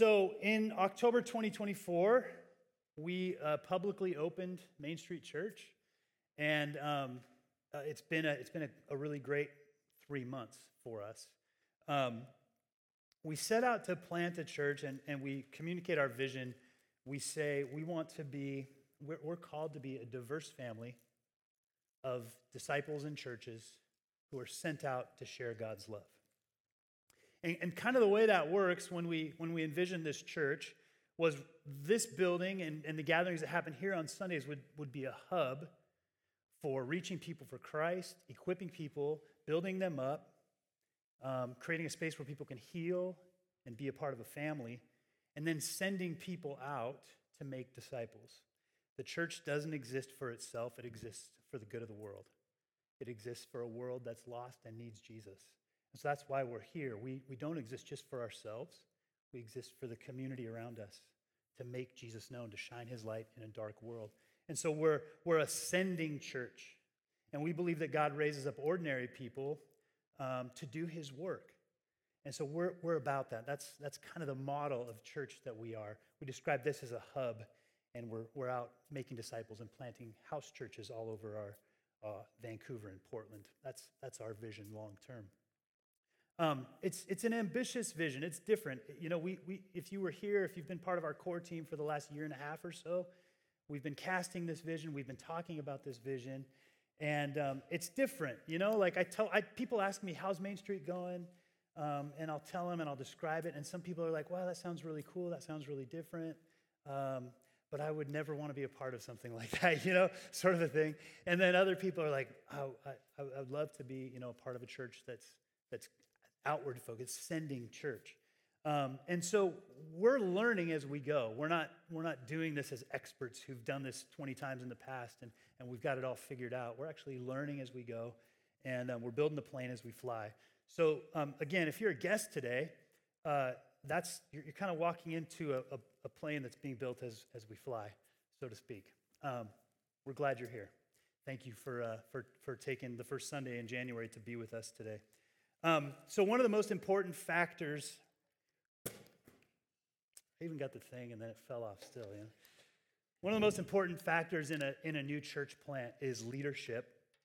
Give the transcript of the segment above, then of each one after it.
So in October 2024, we publicly opened Main Street Church, and it's been a really great 3 months for us. We set out to plant a church, and we communicate our vision. We say we're called to be a diverse family of disciples and churches who are sent out to share God's love. And kind of the way that works when we envisioned this church was this building and the gatherings that happen here on Sundays would be a hub for reaching people for Christ, equipping people, building them up, creating a space where people can heal and be a part of a family, and then sending people out to make disciples. The church doesn't exist for itself. It exists for the good of the world. It exists for a world that's lost and needs Jesus. And so that's why we're here. We don't exist just for ourselves. We exist for the community around us, to make Jesus known, to shine his light in a dark world. And so we're a sending church. And we believe that God raises up ordinary people to do his work. And so we're about that. That's kind of the model of church that we are. We describe this as a hub, and we're out making disciples and planting house churches all over our Vancouver and Portland. That's our vision long term. It's an ambitious vision. It's different. You know, we if you were here, if you've been part of our core team for the last year and a half or so, we've been casting this vision. We've been talking about this vision, and it's different. You know, like people ask me, "How's Main Street going?" And I'll tell them and I'll describe it. And some people are like, "Wow, that sounds really cool. That sounds really different." But I would never want to be a part of something like that, you know, sort of a thing. And then other people are like, "Oh, I'd love to be, you know, a part of a church that's outward focused, sending church." And so we're learning as we go. We're not doing this as experts who've done this 20 times in the past and we've got it all figured out. We're actually learning as we go, and we're building the plane as we fly. So again, if you're a guest today, you're kind of walking into a plane that's being built as we fly, so to speak. We're glad you're here. Thank you for taking the first Sunday in January to be with us today. So one of the most important factors, I even got the thing and then it fell off still. Yeah. One of the most important factors in a new church plant is leadership.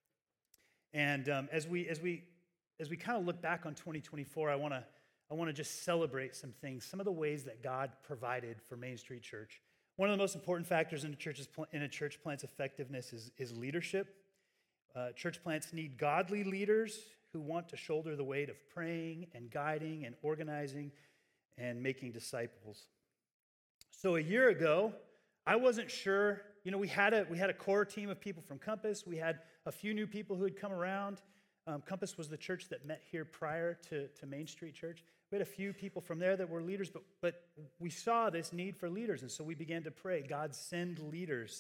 And as we kind of look back on 2024, I want to just celebrate some things, some of the ways that God provided for Main Street Church. One of the most important factors in a church plant's effectiveness is leadership. Church plants need godly leaders who want to shoulder the weight of praying and guiding and organizing and making disciples. So a year ago, I wasn't sure. You know, we had a core team of people from Compass. We had a few new people who had come around. Compass was the church that met here prior to Main Street Church. We had a few people from there that were leaders, but we saw this need for leaders, and so we began to pray, God, send leaders,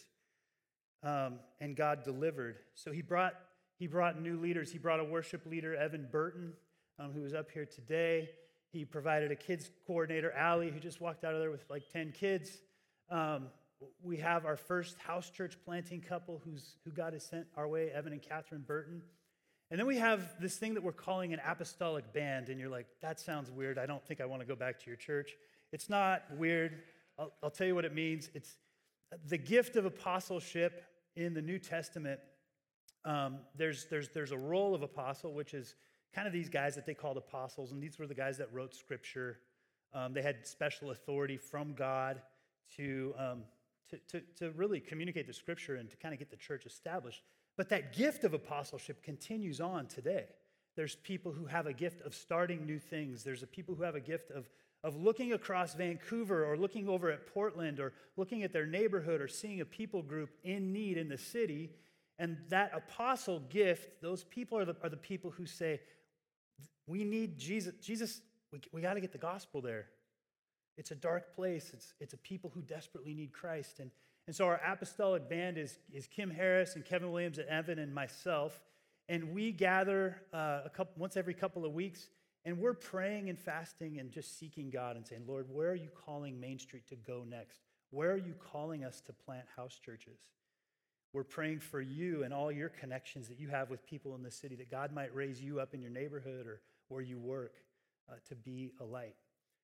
and God delivered. So he brought new leaders. He brought a worship leader, Evan Burton, who was up here today. He provided a kids coordinator, Allie, who just walked out of there with like 10 kids. We have our first house church planting couple who God has sent our way, Evan and Catherine Burton. And then we have this thing that we're calling an apostolic band, and you're like, that sounds weird. I don't think I want to go back to your church. It's not weird. I'll tell you what it means. It's the gift of apostleship in the New Testament. There's a role of apostle, which is kind of these guys that they called apostles, and these were the guys that wrote Scripture. They had special authority from God to really communicate the Scripture and to kind of get the church established. But that gift of apostleship continues on today. There's people who have a gift of starting new things. There's people who have a gift of looking across Vancouver or looking over at Portland or looking at their neighborhood or seeing a people group in need in the city. And that apostle gift, those people are the people who say, we need Jesus. Jesus, we got to get the gospel there. It's a dark place. It's a people who desperately need Christ. And so our apostolic band is Kim Harris and Kevin Williams and Evan and myself. And we gather once every couple of weeks, and we're praying and fasting and just seeking God and saying, Lord, where are you calling Main Street to go next? Where are you calling us to plant house churches? We're praying for you and all your connections that you have with people in the city, that God might raise you up in your neighborhood or where you work to be a light.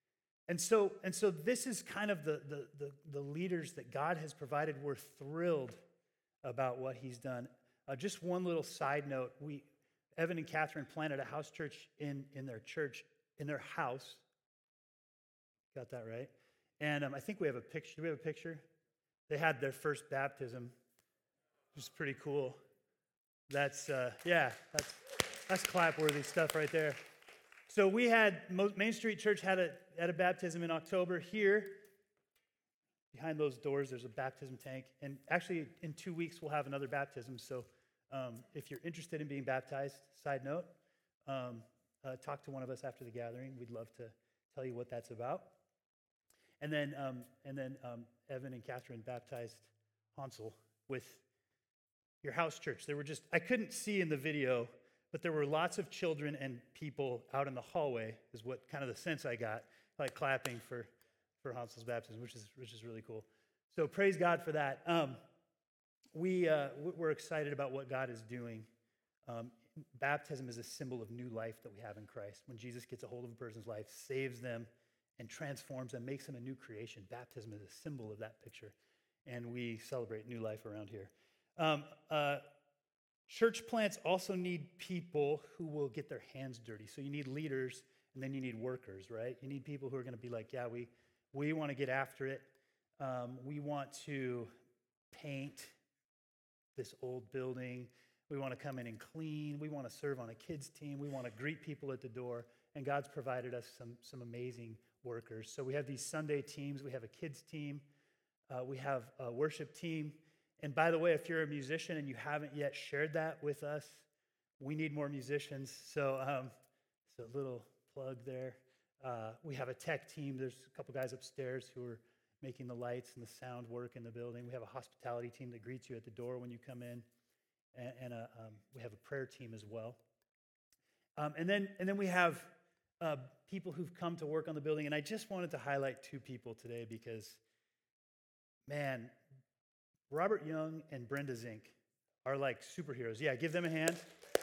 And so this is kind of the leaders that God has provided. We're thrilled about what he's done. Just one little side note. Evan and Catherine planted a house church in their church, in their house. Got that right? And I think we have a picture. Do we have a picture? They had their first baptism, which is pretty cool. That's clap-worthy stuff right there. So we had, Main Street Church had a baptism in October. Here, behind those doors, there's a baptism tank. And actually, in 2 weeks, we'll have another baptism. So if you're interested in being baptized, side note, talk to one of us after the gathering. We'd love to tell you what that's about. And then Evan and Catherine baptized Hansel with your house church. I couldn't see in the video, but there were lots of children and people out in the hallway, is what kind of the sense I got, like clapping for Hansel's baptism, which is really cool. So praise God for that. We're excited about what God is doing. Baptism is a symbol of new life that we have in Christ. When Jesus gets a hold of a person's life, saves them, and transforms them, makes them a new creation. Baptism is a symbol of that picture, and we celebrate new life around here. Church plants also need people who will get their hands dirty. So you need leaders, and then you need workers, right? You need people who are going to be like, yeah, we want to get after it. We want to paint this old building. We want to come in and clean. We want to serve on a kids team. We want to greet people at the door. And God's provided us some amazing workers. So we have these Sunday teams. We have a kids team. We have a worship team. And by the way, if you're a musician and you haven't yet shared that with us, we need more musicians. So a little plug there. We have a tech team. There's a couple guys upstairs who are making the lights and the sound work in the building. We have a hospitality team that greets you at the door when you come in. And we have a prayer team as well. And then we have people who've come to work on the building. And I just wanted to highlight two people today because, man, Robert Young and Brenda Zink are like superheroes. Yeah, give them a hand.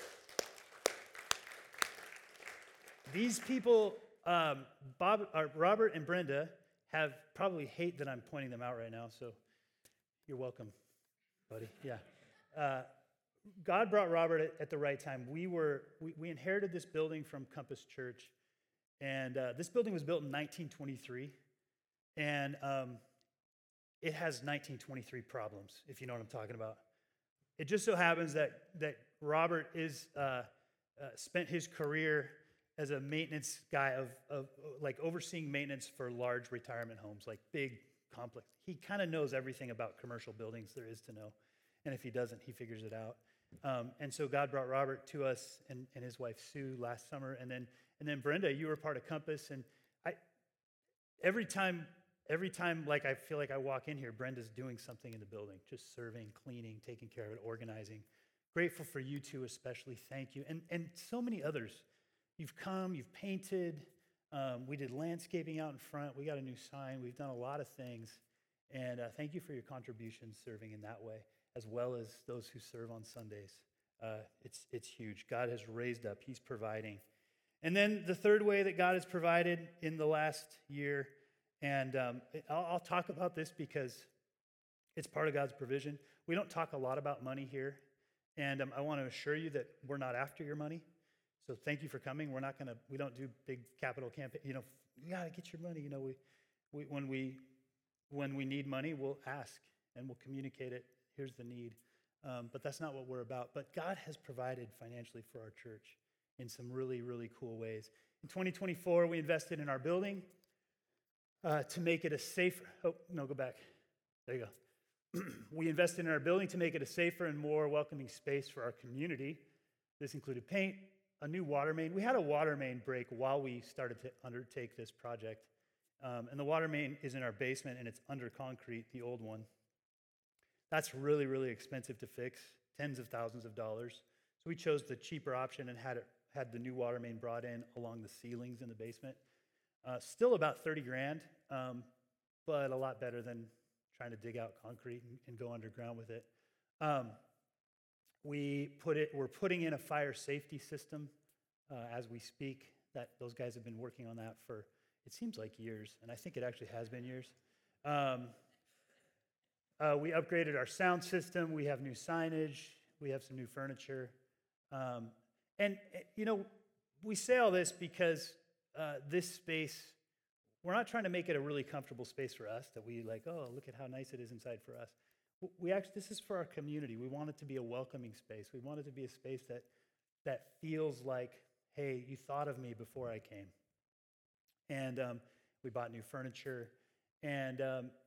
These people, Robert and Brenda, have probably hate that I'm pointing them out right now, so you're welcome, buddy. Yeah. God brought Robert at the right time. We inherited this building from Compass Church, and this building was built in 1923, and it has 1923 problems, if you know what I'm talking about. It just so happens that Robert is spent his career as a maintenance guy of like overseeing maintenance for large retirement homes, like big complex. He kind of knows everything about commercial buildings there is to know, and if he doesn't, he figures it out. And so God brought Robert to us and his wife Sue last summer, and then Brenda, you were part of Compass, and every time like I feel like I walk in here, Brenda's doing something in the building, just serving, cleaning, taking care of it, organizing. Grateful for you two especially. Thank you. And so many others. You've come, you've painted. We did landscaping out in front. We got a new sign. We've done a lot of things. And thank you for your contributions serving in that way, as well as those who serve on Sundays. It's huge. God has raised up. He's providing. And then the third way that God has provided in the last year, and I'll talk about this because it's part of God's provision. We don't talk a lot about money here, and I want to assure you that we're not after your money. So thank you for coming. We don't do big capital campaign. You gotta get your money. When we need money, we'll ask and we'll communicate it. Here's the need, but that's not what we're about. But God has provided financially for our church in some really, really cool ways. In 2024, we invested in our building. To make it a safer, go back. There you go. We invested in our building to make it a safer and more welcoming space for our community. This included paint, a new water main. We had a water main break while we started to undertake this project. And the water main is in our basement, and it's under concrete, the old one. That's really, really expensive to fix, tens of thousands of dollars. So we chose the cheaper option and had the new water main brought in along the ceilings in the basement. Still about 30 grand, but a lot better than trying to dig out concrete and go underground with it. We're putting in a fire safety system as we speak. Those guys have been working on that for It seems like years, and I think it actually has been years. We upgraded our sound system. We have new signage. We have some new furniture. And we say all this because this space, we're not trying to make it a really comfortable space for us that we like, oh, look at how nice it is inside for us. This is for our community. We want it to be a welcoming space. We want it to be a space that feels like, hey, you thought of me before I came. And we bought new furniture. And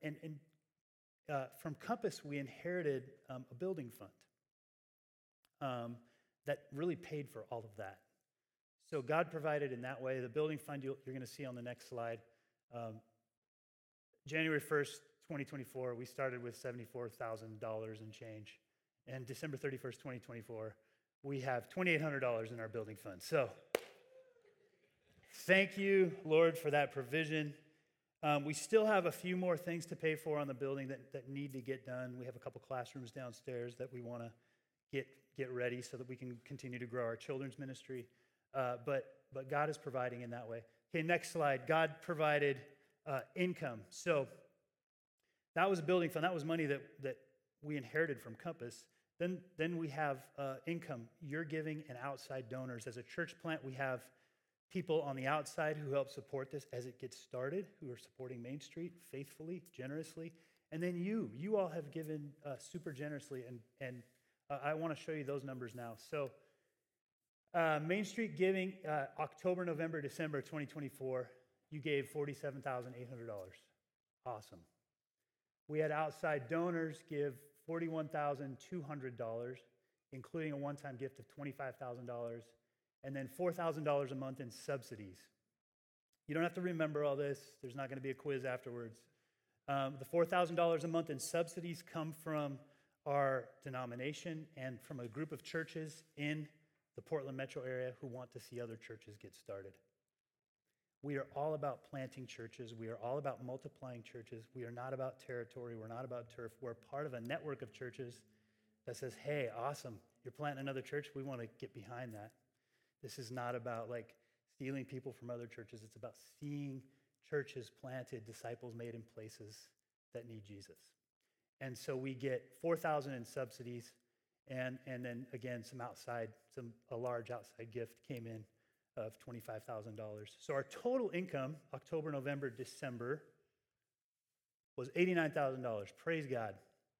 from Compass, we inherited a building fund that really paid for all of that. So God provided in that way. The building fund you're going to see on the next slide. January 1st, 2024, we started with $74,000 and change. And December 31st, 2024, we have $2,800 in our building fund. So thank you, Lord, for that provision. We still have a few more things to pay for on the building that need to get done. We have a couple classrooms downstairs that we want to get ready so that we can continue to grow our children's ministry. But God is providing in that way. Okay, next slide. God provided income. So that was a building fund. That was money that we inherited from Compass. Then we have income. You're giving and outside donors. As a church plant, we have people on the outside who help support this as it gets started, who are supporting Main Street faithfully, generously. And then you all have given super generously, and I want to show you those numbers now. So Main Street giving, October, November, December 2024, you gave $47,800. Awesome. We had outside donors give $41,200, including a one-time gift of $25,000, and then $4,000 a month in subsidies. You don't have to remember all this. There's not going to be a quiz afterwards. The $4,000 a month in subsidies come from our denomination and from a group of churches in the Portland metro area who want to see other churches get started. We are all about planting churches. We are all about multiplying churches. We are not about territory. We're not about turf. We're part of a network of churches that says, hey, awesome, you're planting another church. We want to get behind that. This is not about like stealing people from other churches. It's about seeing churches planted, disciples made in places that need Jesus. And so we get $4,000 in subsidies, and then again, a large outside gift came in of $25,000. So our total income, October, November, December, was $89,000. Praise God.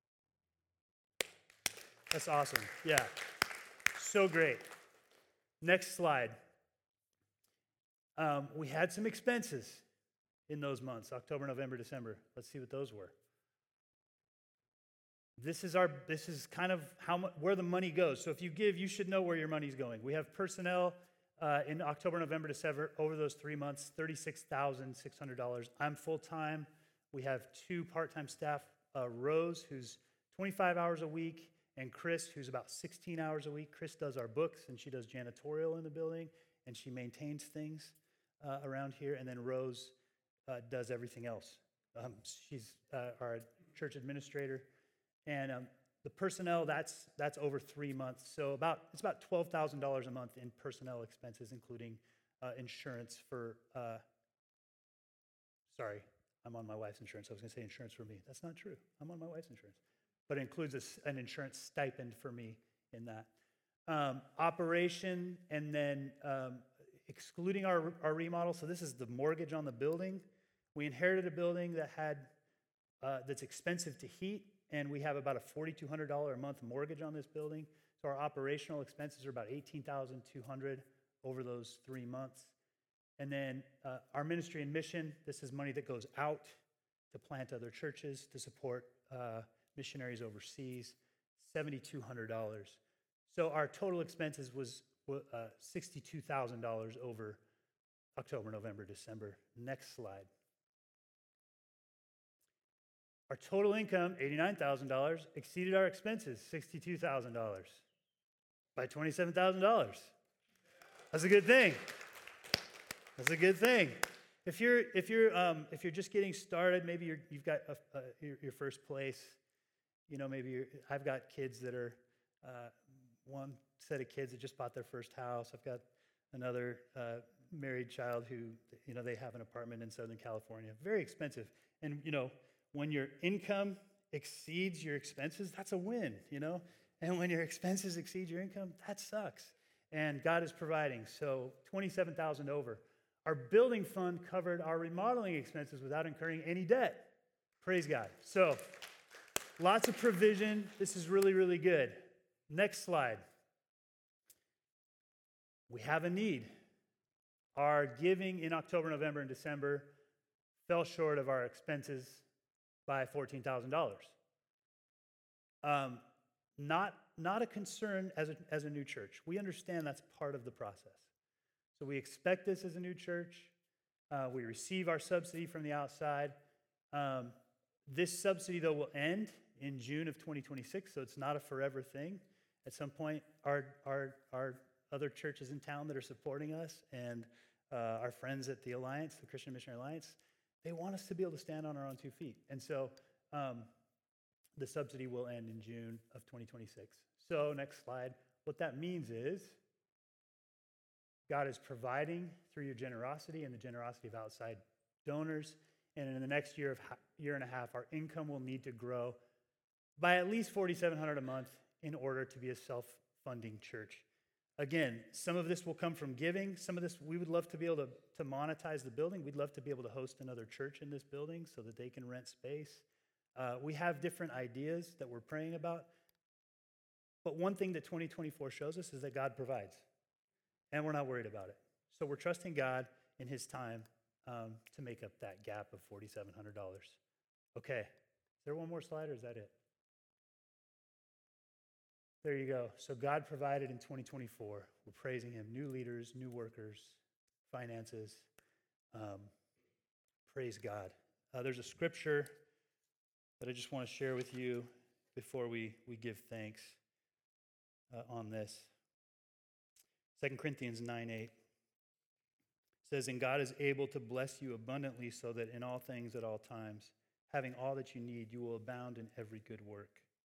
That's awesome. Yeah, so great. Next slide. We had some expenses in those months, October, November, December. Let's see what those were. This is kind of where the money goes. So if you give, you should know where your money's going. We have personnel in October, November, December, over those 3 months, $36,600. I'm full-time. We have 2 part-time staff, Rose, who's 25 hours a week, and Chris, who's about 16 hours a week. Chris does our books, and she does janitorial in the building, and she maintains things around here. And then Rose does everything else. She's our church administrator. And the personnel, that's over 3 months. So it's about $12,000 a month in personnel expenses, including insurance for, sorry, I'm on my wife's insurance. I was going to say insurance for me. That's not true. I'm on my wife's insurance. But it includes an insurance stipend for me in that. Operation, and then excluding our remodel. So this is the mortgage on the building. We inherited a building that's expensive to heat, and we have about a $4,200 a month mortgage on this building. So our operational expenses are about $18,200 over those 3 months. And then our ministry and mission, this is money that goes out to plant other churches, to support missionaries overseas, $7,200. So our total expenses was $62,000 over October, November, December. Next slide. Our total income, $89,000, exceeded our expenses, $62,000, by $27,000. That's a good thing. That's a good thing. If you're just getting started, maybe you've got your first place. Maybe I've got kids that are one set of kids that just bought their first house. I've got another married child who, they have an apartment in Southern California. Very expensive. And, when your income exceeds your expenses, that's a win, And when your expenses exceed your income, that sucks. And God is providing. So $27,000 over. Our building fund covered our remodeling expenses without incurring any debt. Praise God. So lots of provision. This is really, really good. Next slide. We have a need. Our giving in October, November, and December fell short of our expenses by $14,000. Not a concern as a new church. We understand that's part of the process. So we expect this as a new church. We receive our subsidy from the outside. This subsidy, though, will end in June of 2026, so it's not a forever thing. At some point, our other churches in town that are supporting us and our friends at the Alliance, the Christian Missionary Alliance, they want us to be able to stand on our own 2 feet. And so the subsidy will end in June of 2026. So next slide. What that means is God is providing through your generosity and the generosity of outside donors. And in the next year and a half, our income will need to grow by at least $4,700 a month in order to be a self-funding church. Again, some of this will come from giving. Some of this, we would love to be able to monetize the building. We'd love to be able to host another church in this building so that they can rent space. We have different ideas that we're praying about. But one thing that 2024 shows us is that God provides. And we're not worried about it. So we're trusting God in his time to make up that gap of $4,700. Okay, is there one more slide or is that it? There you go. So God provided in 2024. We're praising him. New leaders, new workers, finances. Praise God. There's a scripture that I just want to share with you before we give thanks on this. 2 Corinthians 9:8 says, "And God is able to bless you abundantly so that in all things at all times, having all that you need, you will abound in every good work."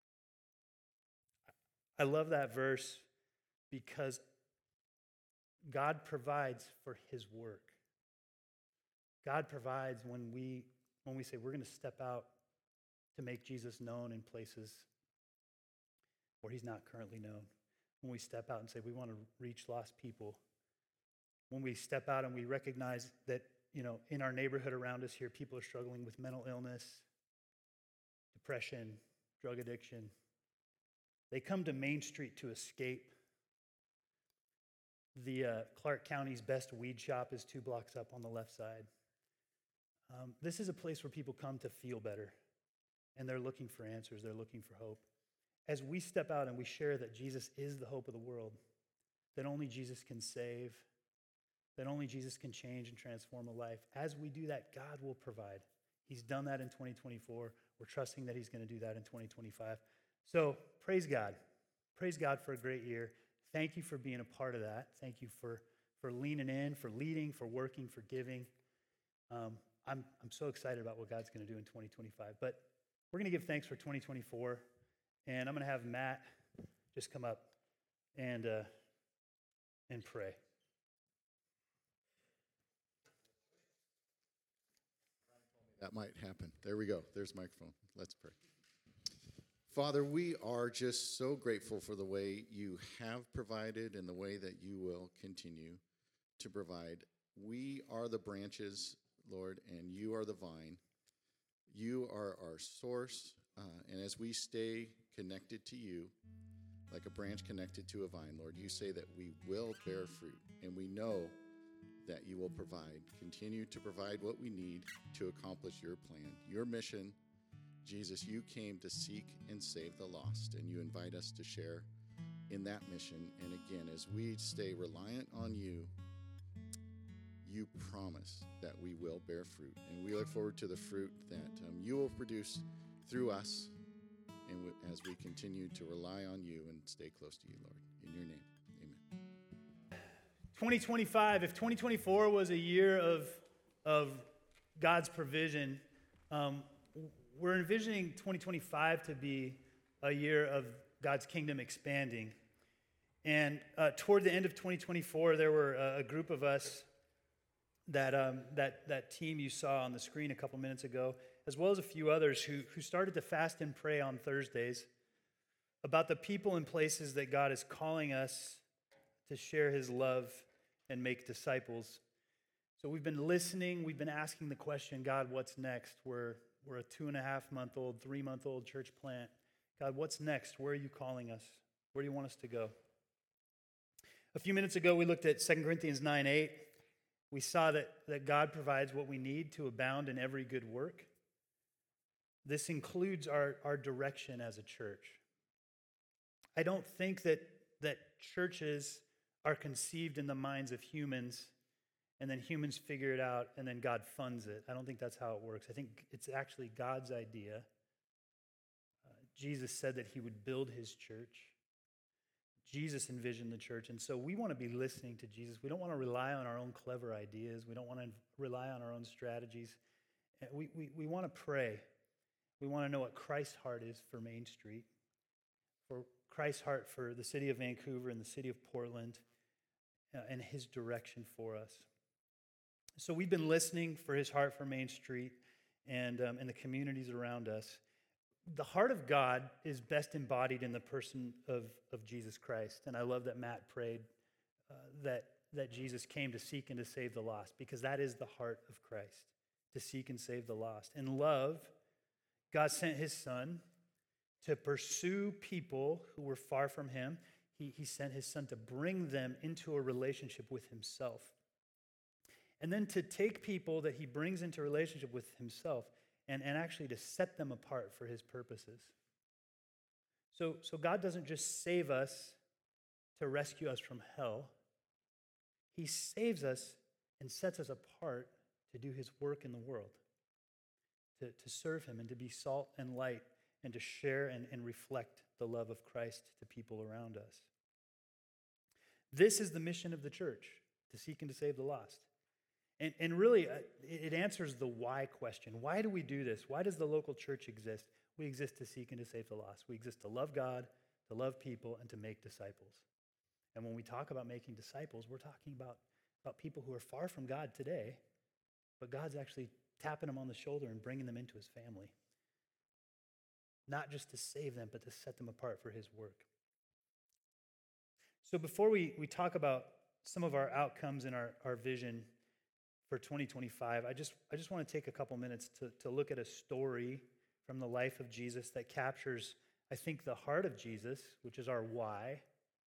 I love that verse because God provides for his work. God provides when we say we're going to step out to make Jesus known in places where he's not currently known. When we step out and say we want to reach lost people. When we step out and we recognize that, in our neighborhood around us here, people are struggling with mental illness, depression, drug addiction. They come to Main Street to escape. The Clark County's best weed shop is 2 blocks up on the left side. This is a place where people come to feel better, and they're looking for answers. They're looking for hope. As we step out and we share that Jesus is the hope of the world, that only Jesus can save, that only Jesus can change and transform a life, as we do that, God will provide. He's done that in 2024. We're trusting that he's going to do that in 2025. So praise God. Praise God for a great year. Thank you for being a part of that. Thank you for leaning in, for leading, for working, for giving. I'm so excited about what God's going to do in 2025. But we're going to give thanks for 2024. And I'm going to have Matt just come up and pray. That might happen. There we go. There's the microphone. Let's pray. Father, we are just so grateful for the way you have provided and the way that you will continue to provide. We are the branches, Lord, and you are the vine. You are our source, and as we stay connected to you, like a branch connected to a vine, Lord, you say that we will bear fruit, and we know that you will provide. Continue to provide what we need to accomplish your plan, your mission. Jesus, you came to seek and save the lost, and you invite us to share in that mission. And again, as we stay reliant on you, you promise that we will bear fruit. And we look forward to the fruit that you will produce through us, and as we continue to rely on you and stay close to you, Lord. In your name, amen. 2025, if 2024 was a year of God's provision, we're envisioning 2025 to be a year of God's kingdom expanding. And toward the end of 2024, there were a group of us that team you saw on the screen a couple minutes ago, as well as a few others who started to fast and pray on Thursdays about the people and places that God is calling us to share his love and make disciples. So we've been listening, we've been asking the question, God, what's next? We're a 2.5-month-old, 3-month-old church plant. God, what's next? Where are you calling us? Where do you want us to go? A few minutes ago, we looked at 2 Corinthians 9:8. We saw that God provides what we need to abound in every good work. This includes our direction as a church. I don't think that churches are conceived in the minds of humans, and then humans figure it out, and then God funds it. I don't think that's how it works. I think it's actually God's idea. Jesus said that he would build his church. Jesus envisioned the church, and so we want to be listening to Jesus. We don't want to rely on our own clever ideas. We don't want to rely on our own strategies. We want to pray. We want to know what Christ's heart is for Main Street, for Christ's heart for the city of Vancouver and the city of Portland, and his direction for us. So we've been listening for his heart for Main Street and the communities around us. The heart of God is best embodied in the person of Jesus Christ. And I love that Matt prayed that Jesus came to seek and to save the lost, because that is the heart of Christ, to seek and save the lost. In love, God sent his son to pursue people who were far from him. He sent his son to bring them into a relationship with himself. And then to take people that he brings into a relationship with himself and actually to set them apart for his purposes. So God doesn't just save us to rescue us from hell. He saves us and sets us apart to do his work in the world, to serve him and to be salt and light and to share and reflect the love of Christ to people around us. This is the mission of the church, to seek and to save the lost. And really, it answers the why question. Why do we do this? Why does the local church exist? We exist to seek and to save the lost. We exist to love God, to love people, and to make disciples. And when we talk about making disciples, we're talking about people who are far from God today, but God's actually tapping them on the shoulder and bringing them into his family. Not just to save them, but to set them apart for his work. So before we talk about some of our outcomes and our vision for 2025, I just want to take a couple minutes to look at a story from the life of Jesus that captures, I think, the heart of Jesus, which is our why,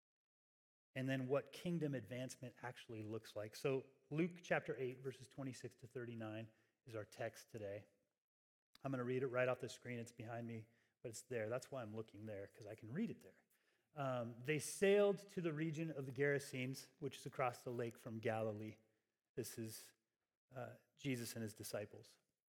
and then what kingdom advancement actually looks like. So Luke chapter 8, verses 26 to 39 is our text today. I'm going to read it right off the screen. It's behind me, but it's there. That's why I'm looking there, because I can read it there. They sailed to the region of the Gerasenes, which is across the lake from Galilee. This is Jesus and his disciples.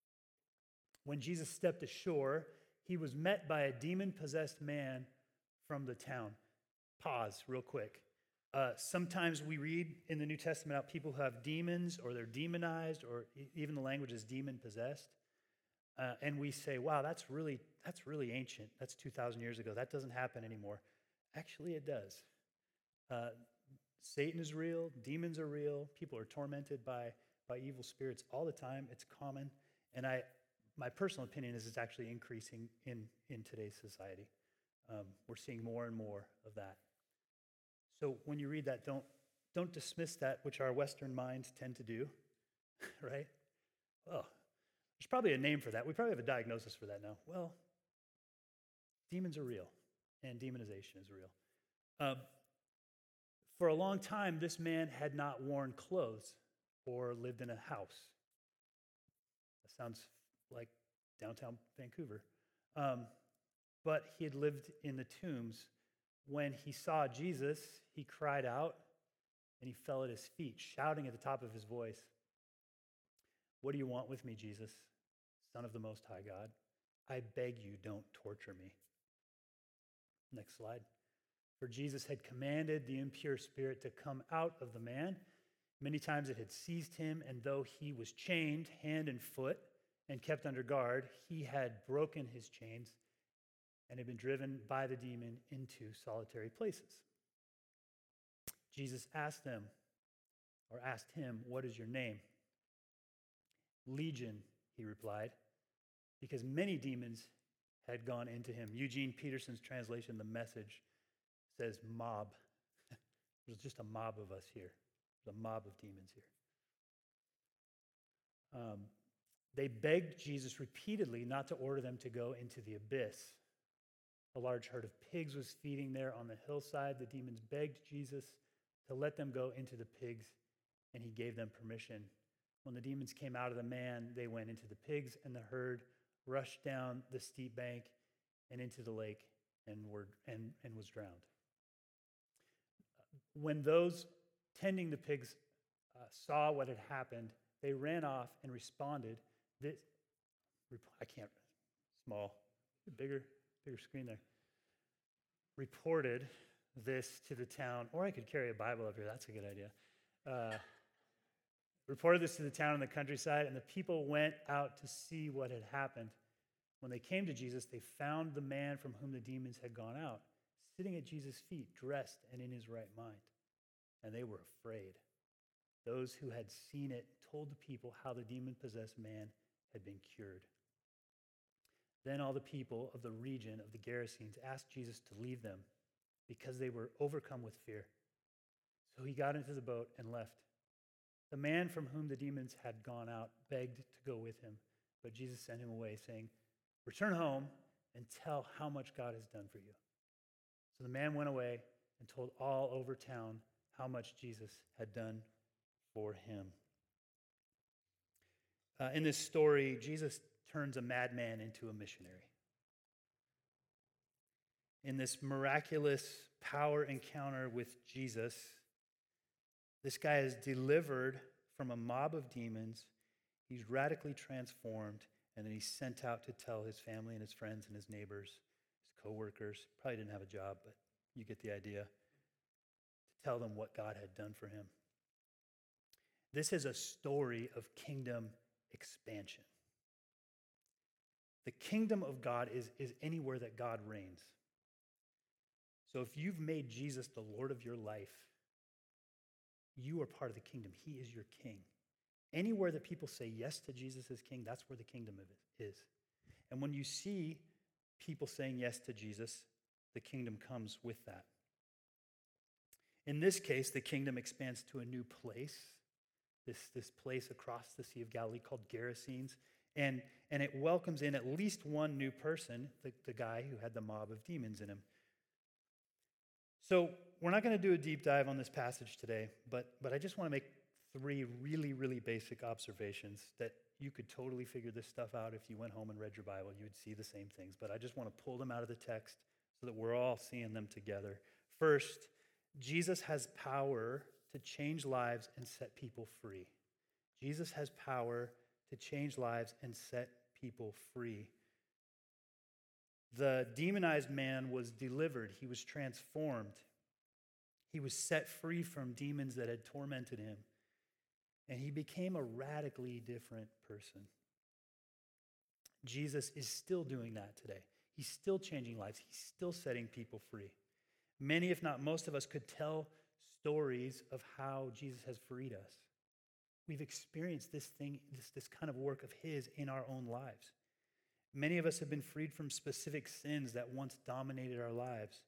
When Jesus stepped ashore, he was met by a demon-possessed man from the town. Pause real quick. Sometimes we read in the New Testament about people who have demons, or they're demonized, or even the language is demon-possessed. And we say, wow, that's really ancient. That's 2,000 years ago. That doesn't happen anymore. Actually, it does. Satan is real. Demons are real. People are tormented by evil spirits all the time. It's common. And my personal opinion is it's actually increasing in today's society. We're seeing more and more of that. So when you read that, don't dismiss that, which our Western minds tend to do, right? Oh, there's probably a name for that. We probably have a diagnosis for that now. Well, demons are real, and demonization is real. For a long time, this man had not worn clothes or lived in a house. That sounds like downtown Vancouver. But he had lived in the tombs. When he saw Jesus, he cried out and he fell at his feet, shouting at the top of his voice, "What do you want with me, Jesus, Son of the Most High God? I beg you, don't torture me." Next slide. For Jesus had commanded the impure spirit to come out of the man. Many times it had seized him, and though he was chained hand and foot and kept under guard, he had broken his chains and had been driven by the demon into solitary places. Jesus asked him, "What is your name?" Legion, he replied, because many demons had gone into him. Eugene Peterson's translation, The Message, says mob. There's just a mob of us here. There's a mob of demons here. They begged Jesus repeatedly not to order them to go into the abyss. A large herd of pigs was feeding there on the hillside. The demons begged Jesus to let them go into the pigs, and he gave them permission. When the demons came out of the man, they went into the pigs, and the herd rushed down the steep bank and into the lake and was drowned. When those tending the pigs saw what had happened, they ran off and responded. Bigger screen there. Reported this to the town, or I could carry a Bible up here. That's a good idea. Reported this to the town and the countryside, and the people went out to see what had happened. When they came to Jesus, they found the man from whom the demons had gone out, sitting at Jesus' feet, dressed and in his right mind. And they were afraid. Those who had seen it told the people how the demon-possessed man had been cured. Then all the people of the region of the Gerasenes asked Jesus to leave them because they were overcome with fear. So he got into the boat and left. The man from whom the demons had gone out begged to go with him, but Jesus sent him away, saying, "Return home and tell how much God has done for you." So the man went away and told all over town how much Jesus had done for him. In this story, Jesus turns a madman into a missionary. In this miraculous power encounter with Jesus, this guy is delivered from a mob of demons. He's radically transformed, and then he's sent out to tell his family and his friends and his neighbors, his coworkers. Probably didn't have a job, but you get the idea. To tell them what God had done for him. This is a story of kingdom expansion. The kingdom of God is anywhere that God reigns. So if you've made Jesus the Lord of your life, you are part of the kingdom. He is your king. Anywhere that people say yes to Jesus as king, that's where the kingdom of it is. And when you see people saying yes to Jesus, the kingdom comes with that. In this case, the kingdom expands to a new place, this place across the Sea of Galilee called Gerasenes, and it welcomes in at least one new person, the guy who had the mob of demons in him. So we're not going to do a deep dive on this passage today, but I just want to make three really, really basic observations that you could totally figure this stuff out if you went home and read your Bible. You would see the same things, but I just want to pull them out of the text so that we're all seeing them together. First, Jesus has power to change lives and set people free. Jesus has power to change lives and set people free. The demonized man was delivered. He was transformed. He was set free from demons that had tormented him. And he became a radically different person. Jesus is still doing that today. He's still changing lives. He's still setting people free. Many, if not most of us, could tell stories of how Jesus has freed us. We've experienced this kind of work of his in our own lives. Many of us have been freed from specific sins that once dominated our lives.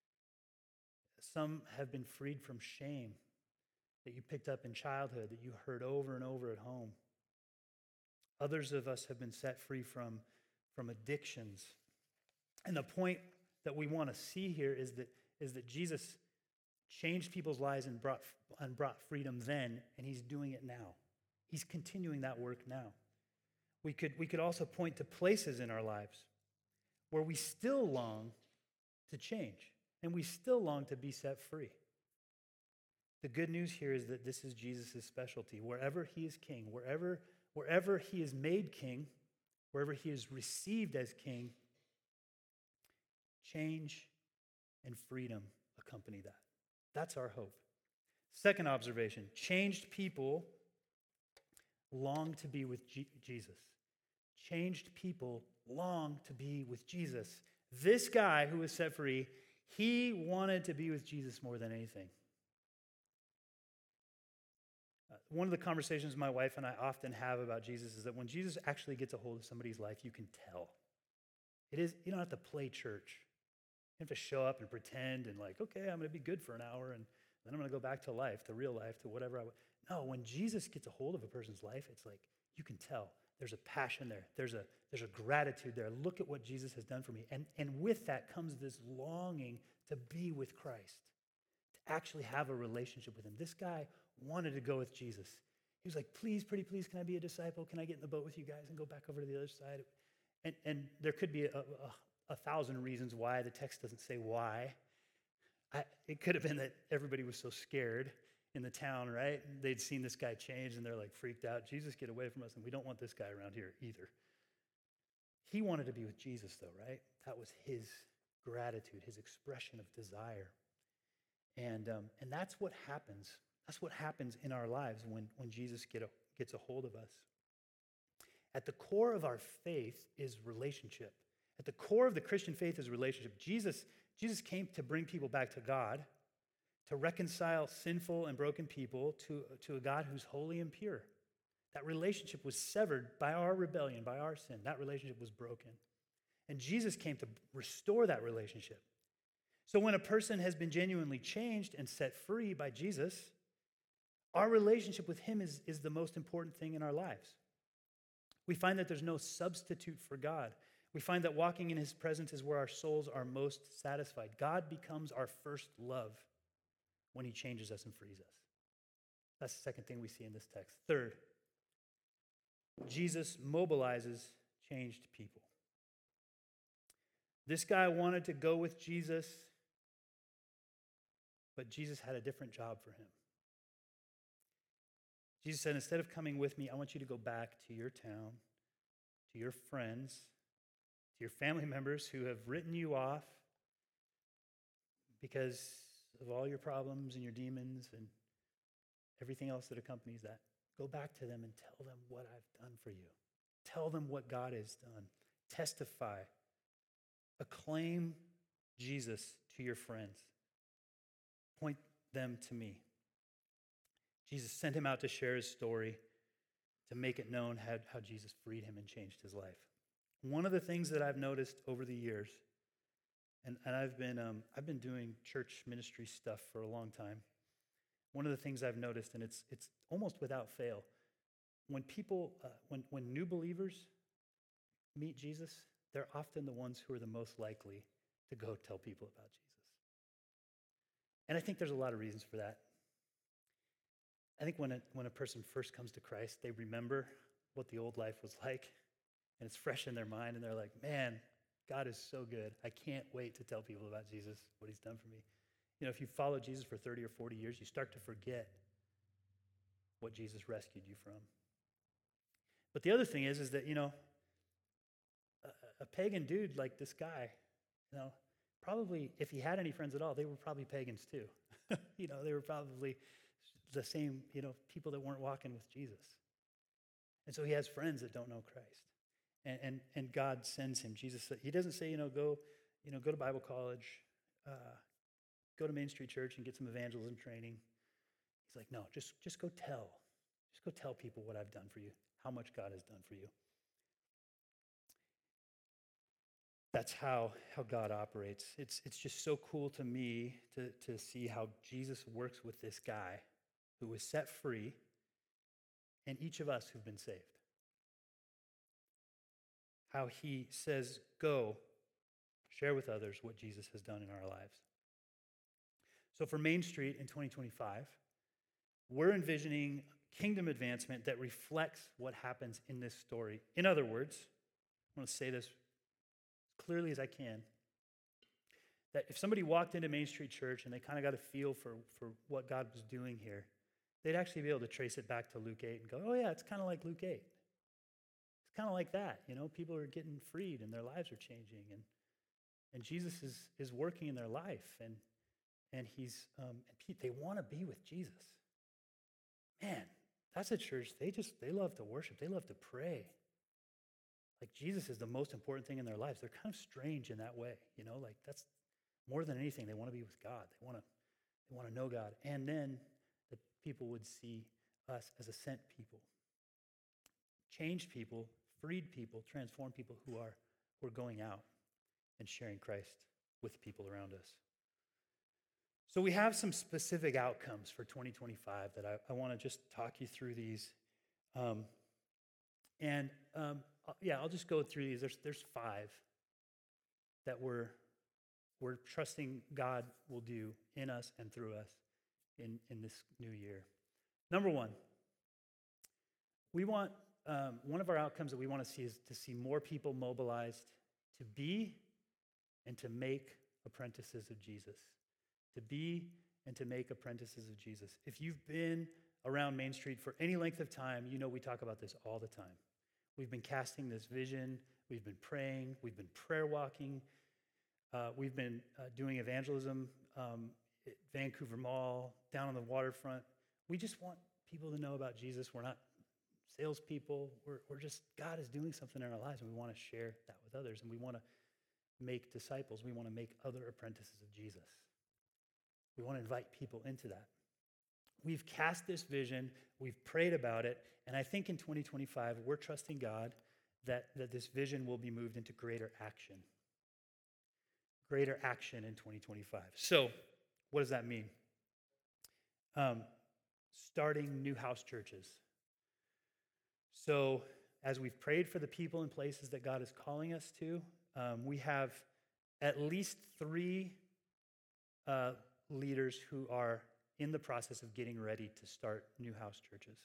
Some have been freed from shame that you picked up in childhood, that you heard over and over at home. Others of us have been set free from addictions. And the point that we want to see here is that Jesus changed people's lives and brought freedom then, and he's doing it now. He's continuing that work now. We could also point to places in our lives where we still long to change, and we still long to be set free. The good news here is that this is Jesus' specialty. Wherever he is king, wherever he is made king, wherever he is received as king, change and freedom accompany that. That's our hope. Second observation, changed people long to be with Jesus. Changed people long to be with Jesus. This guy who was set free, he wanted to be with Jesus more than anything. one of the conversations my wife and I often have about Jesus is that when Jesus actually gets a hold of somebody's life, you can tell. You don't have to play church. You have to show up and pretend and like, okay, I'm going to be good for an hour and then I'm going to go back to life, to real life, to whatever No, when Jesus gets a hold of a person's life, it's like, you can tell. There's a passion there. There's a gratitude there. Look at what Jesus has done for me. And with that comes this longing to be with Christ, to actually have a relationship with him. This guy wanted to go with Jesus. He was like, please, pretty please, can I be a disciple? Can I get in the boat with you guys and go back over to the other side? And there could be a thousand reasons why. The text doesn't say why. It could have been that everybody was so scared in the town, right? They'd seen this guy change and they're like freaked out. Jesus, get away from us. And we don't want this guy around here either. He wanted to be with Jesus though, right? That was his gratitude, his expression of desire. And that's what happens. That's what happens in our lives when Jesus gets a hold of us. At the core of our faith is relationship. At the core of the Christian faith is relationship. Jesus came to bring people back to God, to reconcile sinful and broken people to a God who's holy and pure. That relationship was severed by our rebellion, by our sin. That relationship was broken. And Jesus came to restore that relationship. So when a person has been genuinely changed and set free by Jesus, our relationship with him is the most important thing in our lives. We find that there's no substitute for God. We find that walking in his presence is where our souls are most satisfied. God becomes our first love when he changes us and frees us. That's the second thing we see in this text. Third, Jesus mobilizes changed people. This guy wanted to go with Jesus, but Jesus had a different job for him. Jesus said, instead of coming with me, I want you to go back to your town, to your friends, to your family members who have written you off because of all your problems and your demons and everything else that accompanies that. Go back to them and tell them what I've done for you. Tell them what God has done. Testify. Acclaim Jesus to your friends. Point them to me. Jesus sent him out to share his story, to make it known how Jesus freed him and changed his life. One of the things that I've noticed over the years, and I've been doing church ministry stuff for a long time. One of the things I've noticed, and it's almost without fail, when people, when new believers meet Jesus, they're often the ones who are the most likely to go tell people about Jesus. And I think there's a lot of reasons for that. I think when a person first comes to Christ, they remember what the old life was like, and it's fresh in their mind, and they're like, man, God is so good. I can't wait to tell people about Jesus, what he's done for me. You know, if you follow Jesus for 30 or 40 years, you start to forget what Jesus rescued you from. But the other thing is that, you know, a pagan dude like this guy, you know, probably, if he had any friends at all, they were probably pagans too. You know, they were probably the same, you know, people that weren't walking with Jesus. And so he has friends that don't know Christ. And God sends him. Jesus, he doesn't say, go to Bible college, go to Main Street Church and get some evangelism training. He's like, no, just go tell. Just go tell people what I've done for you, how much God has done for you. That's how God operates. It's just so cool to me to see how Jesus works with this guy who was set free and each of us who've been saved. How he says, go, share with others what Jesus has done in our lives. So for Main Street in 2025, we're envisioning kingdom advancement that reflects what happens in this story. In other words, I want to say this as clearly as I can, that if somebody walked into Main Street Church and they kind of got a feel for what God was doing here, they'd actually be able to trace it back to Luke 8 and go, oh yeah, it's kind of like Luke 8. It's kind of like that, people are getting freed and their lives are changing, and Jesus is working in their life, and he's they want to be with Jesus. Man, that's a church, they love to worship, they love to pray. Like Jesus is the most important thing in their lives. They're kind of strange in that way, like that's more than anything, they want to be with God. They want to know God. And then the people would see us as a sent people. Changed people, freed people, transformed people who are going out and sharing Christ with people around us. So we have some specific outcomes for 2025 that I want to just talk you through these. I'll just go through these. There's 5 that we're trusting God will do in us and through us in this new year. Number 1, we want one of our outcomes that we want to see is to see more people mobilized to be and to make apprentices of Jesus. To be and to make apprentices of Jesus. If you've been around Main Street for any length of time, you know we talk about this all the time. We've been casting this vision. We've been praying. We've been prayer walking. We've been doing evangelism at Vancouver Mall, down on the waterfront. We just want people to know about Jesus. We're not salespeople. We're just, God is doing something in our lives, and we want to share that with others, and we want to make disciples. We want to make other apprentices of Jesus. We want to invite people into that. We've cast this vision, we've prayed about it, and I think in 2025, we're trusting God that this vision will be moved into greater action. Greater action in 2025. So, what does that mean? Starting new house churches. So, as we've prayed for the people and places that God is calling us to, we have at least 3 leaders who are in the process of getting ready to start new house churches.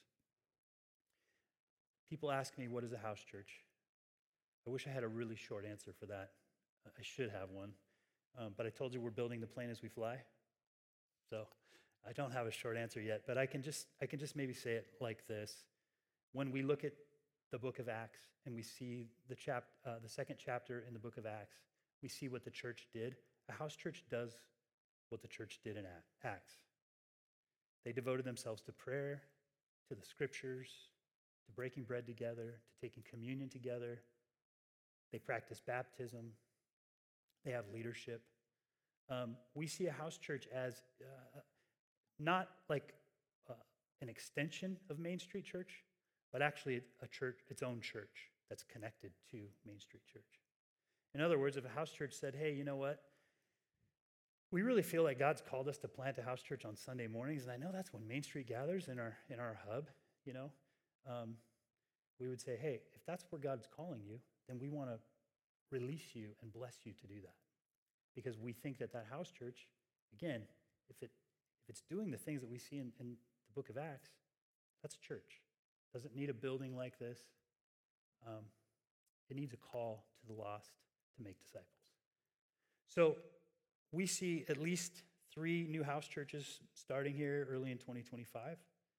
People ask me, what is a house church? I wish I had a really short answer for that. I should have one. But I told you we're building the plane as we fly. So I don't have a short answer yet, but I can just maybe say it like this. When we look at the book of Acts and we see the second chapter in the book of Acts, we see what the church did. A house church does what the church did in Acts. They devoted themselves to prayer, to the scriptures, to breaking bread together, to taking communion together. They practiced baptism. They have leadership. We see a house church as not like an extension of Main Street Church, but actually a church, its own church that's connected to Main Street Church. In other words, if a house church said, hey, you know what? We really feel like God's called us to plant a house church on Sunday mornings, and I know that's when Main Street gathers in our hub, we would say, hey, if that's where God's calling you, then we want to release you and bless you to do that. Because we think that house church, again, if it's doing the things that we see in the book of Acts, that's a church. Doesn't need a building like this. It needs a call to the lost to make disciples. So we see at least 3 new house churches starting here early in 2025.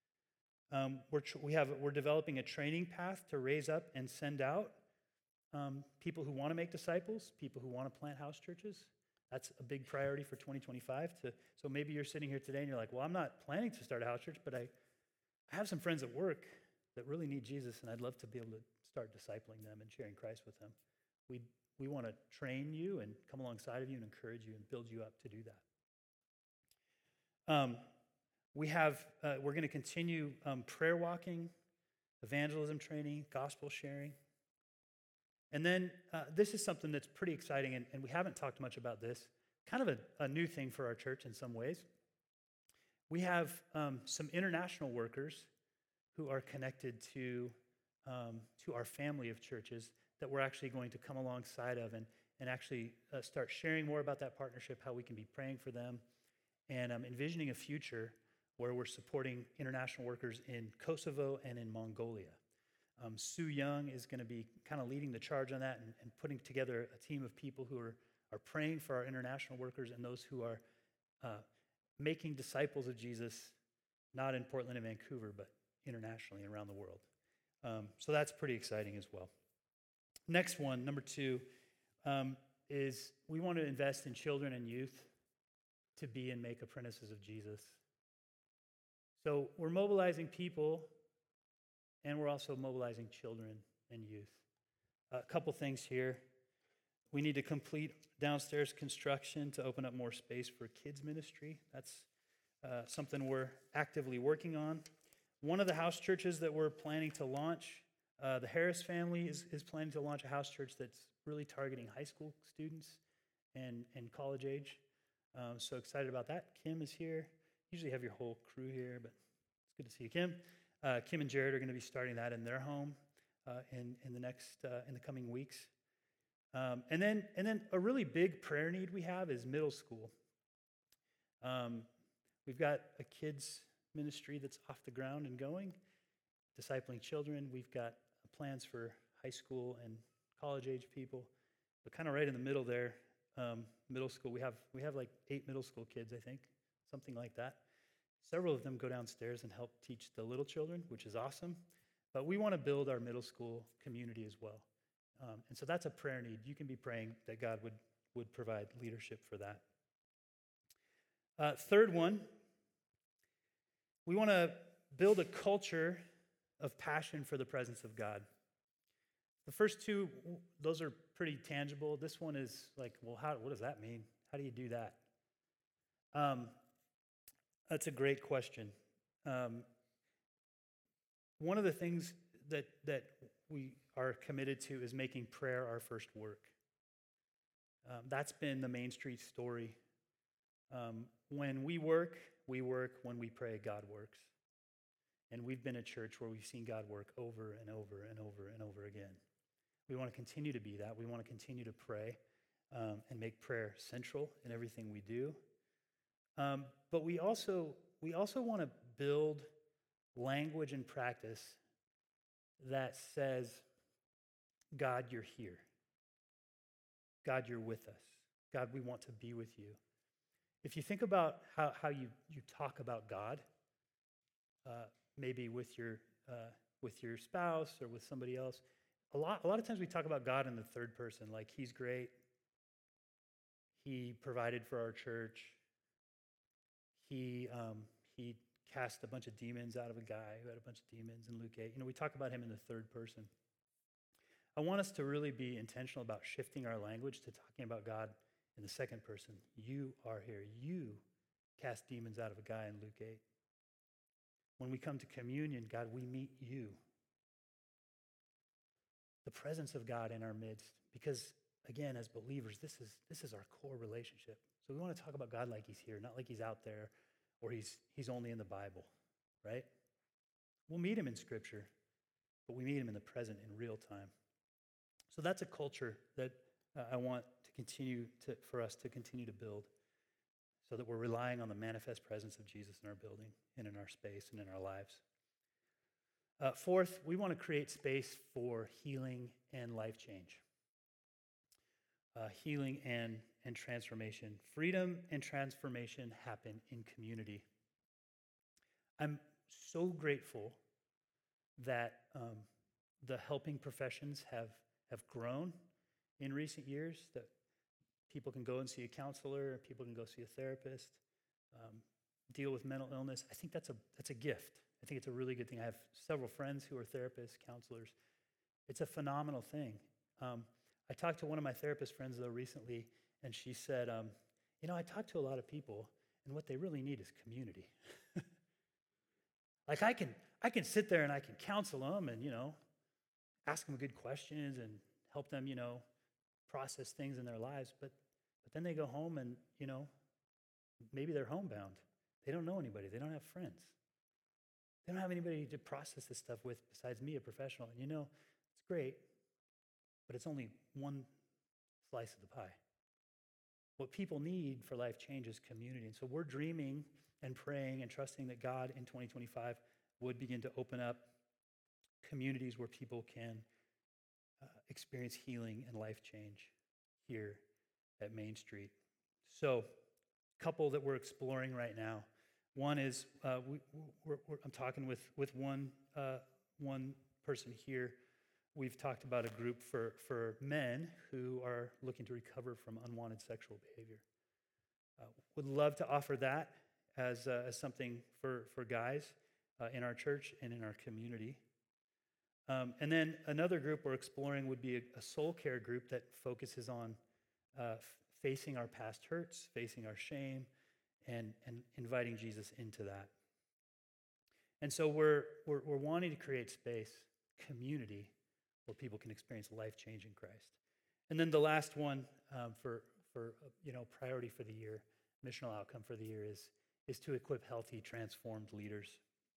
We're developing a training path to raise up and send out people who want to make disciples, people who want to plant house churches. That's a big priority for 2025. So maybe you're sitting here today and you're like, well, I'm not planning to start a house church, but I have some friends at work that really need Jesus, and I'd love to be able to start discipling them and sharing Christ with them. We want to train you and come alongside of you and encourage you and build you up to do that. We're going to continue prayer walking, evangelism training, gospel sharing. And then this is something that's pretty exciting, and we haven't talked much about this, kind of a new thing for our church in some ways. We have some international workers who are connected to our family of churches that we're actually going to come alongside of and actually start sharing more about that partnership, how we can be praying for them, and envisioning a future where we're supporting international workers in Kosovo and in Mongolia. Sue Young is going to be kind of leading the charge on that and putting together a team of people who are praying for our international workers and those who are making disciples of Jesus, not in Portland and Vancouver, but internationally and around the world. So that's pretty exciting as well. Next one, number 2, is we want to invest in children and youth to be and make apprentices of Jesus. So we're mobilizing people, and we're also mobilizing children and youth. A couple things here. We need to complete downstairs construction to open up more space for kids ministry. That's something we're actively working on. One of the house churches that we're planning to launch, the Harris family is planning to launch a house church that's really targeting high school students and college age. So excited about that. Kim is here. Usually have your whole crew here, but it's good to see you, Kim. Kim and Jared are going to be starting that in their home in the coming weeks. And then a really big prayer need we have is middle school. We've got a kids ministry that's off the ground and going, discipling children. We've got plans for high school and college age people, but kind of right in the middle there, middle school. We have like 8 middle school kids, I think, something like that. Several of them go downstairs and help teach the little children, which is awesome. But we want to build our middle school community as well. And so that's a prayer need. You can be praying that God would provide leadership for that. Third one, we want to build a culture of passion for the presence of God. The first two, those are pretty tangible. This one is like, well, what does that mean? How do you do that? That's a great question. One of the things that we are committed to is making prayer our first work. That's been the Main Street story. When we work. When we pray, God works. And we've been a church where we've seen God work over and over and over and over again. We want to continue to be that. We want to continue to pray and make prayer central in everything we do. But we also want to build language and practice that says, God, you're here. God, you're with us. God, we want to be with you. If you think about how you talk about God, maybe with your spouse or with somebody else, a lot of times we talk about God in the third person, like he's great, he provided for our church, he cast a bunch of demons out of a guy who had a bunch of demons in Luke 8. We talk about him in the third person. I want us to really be intentional about shifting our language to talking about God in the second person. You are here. You cast demons out of a guy in Luke 8. When we come to communion, God, we meet you. The presence of God in our midst. Because, again, as believers, this is our core relationship. So we want to talk about God like he's here, not like he's out there or he's only in the Bible, right? We'll meet him in Scripture, but we meet him in the present in real time. So that's a culture that I want for us to continue to build so that we're relying on the manifest presence of Jesus in our building and in our space and in our lives. Fourth, we want to create space for healing and life change. Healing and transformation. Freedom and transformation happen in community. I'm so grateful that the helping professions have grown in recent years, that people can go and see a counselor, people can go see a therapist, deal with mental illness. I think that's a gift. I think it's a really good thing. I have several friends who are therapists, counselors. It's a phenomenal thing. I talked to one of my therapist friends, though, recently, and she said, I talk to a lot of people, and what they really need is community. Like I can sit there and I can counsel them and, ask them good questions and help them, process things in their lives. But then they go home and, maybe they're homebound. They don't know anybody. They don't have friends. They don't have anybody to process this stuff with besides me, a professional. And it's great, but it's only one slice of the pie. What people need for life change is community. And so we're dreaming and praying and trusting that God in 2025 would begin to open up communities where people can experience healing and life change here at Main Street. So a couple that we're exploring right now. One is I'm talking with one person here. We've talked about a group for men who are looking to recover from unwanted sexual behavior. Would love to offer that as something for guys in our church and in our community. And then another group we're exploring would be a soul care group that focuses on facing our past hurts, facing our shame, and inviting Jesus into that. And so we're wanting to create space, community, where people can experience life change in Christ. And then the last one for priority for the year, missional outcome for the year is to equip healthy, transformed leaders.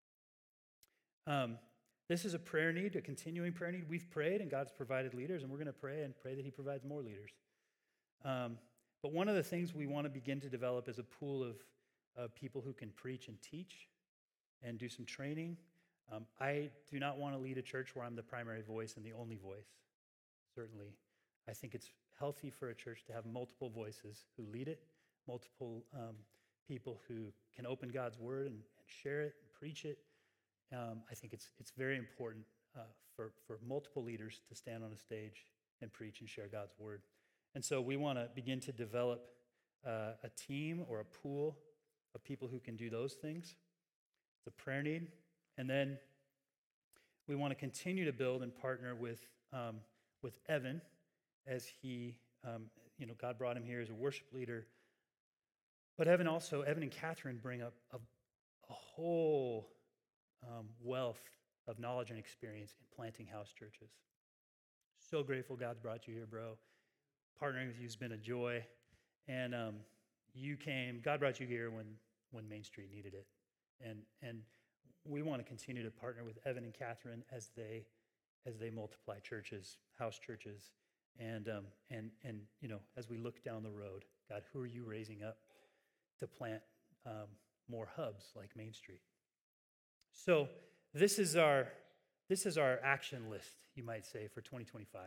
This is a prayer need, a continuing prayer need. We've prayed and God's provided leaders, and we're going to pray that he provides more leaders. But one of the things we want to begin to develop is a pool of people who can preach and teach and do some training. I do not want to lead a church where I'm the primary voice and the only voice, certainly. I think it's healthy for a church to have multiple voices who lead it, multiple people who can open God's word and share it and preach it. I think it's very important for multiple leaders to stand on a stage and preach and share God's word. And so we want to begin to develop a team or a pool of people who can do those things. It's a prayer need. And then we want to continue to build and partner with Evan as he, God brought him here as a worship leader. But Evan and Catherine bring up a whole wealth of knowledge and experience in planting house churches. So grateful God's brought you here, bro. Partnering with you has been a joy. And God brought you here when Main Street needed it. And we want to continue to partner with Evan and Catherine as they multiply churches, house churches, and as we look down the road, God, who are you raising up to plant more hubs like Main Street? So this is our action list, you might say, for 2025.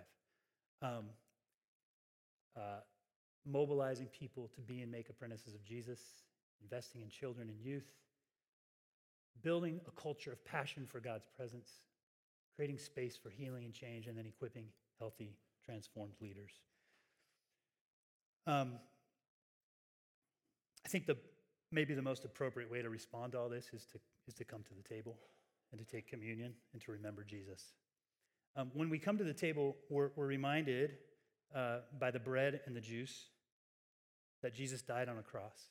Mobilizing people to be and make apprentices of Jesus, investing in children and youth, building a culture of passion for God's presence, creating space for healing and change, and then equipping healthy, transformed leaders. I think maybe the most appropriate way to respond to all this is to come to the table and to take communion and to remember Jesus. When we come to the table, we're reminded by the bread and the juice that Jesus died on a cross.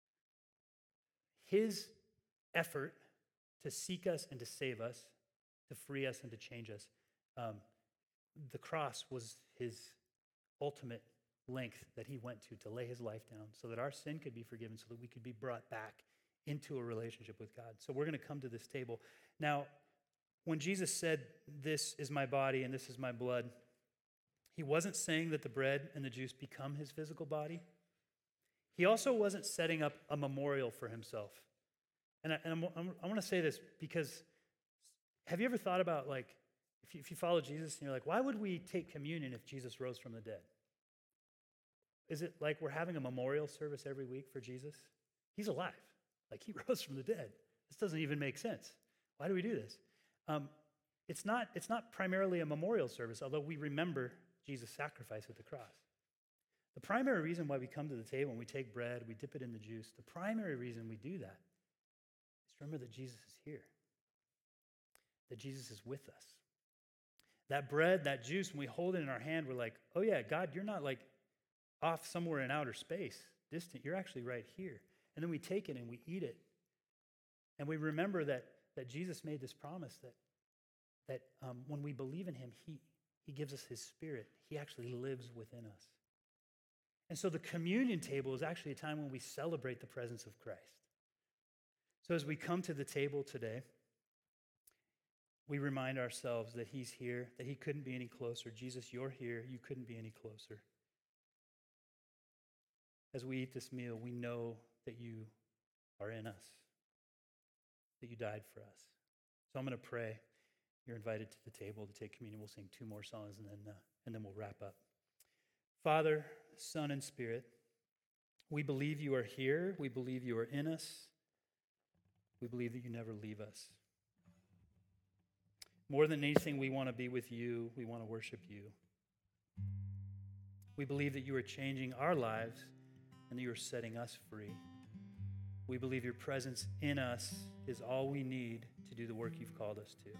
His effort to seek us and to save us, to free us and to change us, the cross was his ultimate length that he went to lay his life down so that our sin could be forgiven, so that we could be brought back into a relationship with God. So we're going to come to this table. Now, when Jesus said, "This is my body and this is my blood," he wasn't saying that the bread and the juice become his physical body. He also wasn't setting up a memorial for himself. And I want to say this because have you ever thought about, like, if you follow Jesus and you're like, why would we take communion if Jesus rose from the dead? Is it like we're having a memorial service every week for Jesus? He's alive. Like, he rose from the dead. This doesn't even make sense. Why do we do this? It's not primarily a memorial service, although we remember Jesus' sacrifice at the cross. The primary reason why we come to the table and we take bread, we dip it in the juice, the primary reason we do that is to remember that Jesus is here, that Jesus is with us. That bread, that juice, when we hold it in our hand, we're like, oh yeah, God, you're not like off somewhere in outer space, distant. You're actually right here. And then we take it and we eat it. And we remember that Jesus made this promise that when we believe in him, he gives us his Spirit. He actually lives within us. And so the communion table is actually a time when we celebrate the presence of Christ. So as we come to the table today, we remind ourselves that he's here, that he couldn't be any closer. Jesus, you're here. You couldn't be any closer. As we eat this meal, we know that you are in us, that you died for us. So I'm going to pray. You're invited to the table to take communion. We'll sing 2 more songs, and then we'll wrap up. Father, Son, and Spirit, we believe you are here. We believe you are in us. We believe that you never leave us. More than anything, we want to be with you. We want to worship you. We believe that you are changing our lives and that you are setting us free. We believe your presence in us is all we need to do the work you've called us to.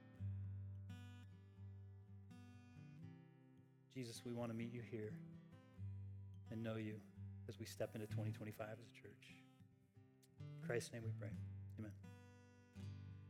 Jesus, we want to meet you here and know you as we step into 2025 as a church. In Christ's name we pray. Amen.